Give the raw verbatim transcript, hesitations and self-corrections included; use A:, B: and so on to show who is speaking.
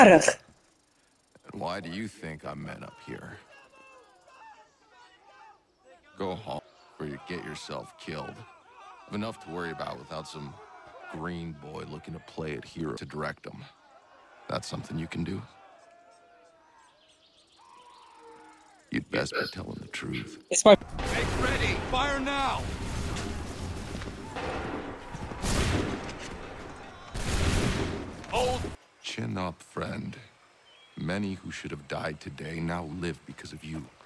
A: And
B: why do you think I'm men up here? Go home before you get yourself killed. I've enough to worry about without some green boy looking to play it hero to direct them. That's something you can do? You'd best be telling the truth.
A: It's my.
B: Make ready! Fire now! Hold! Chin up, friend. Many who should have died today now live because of you.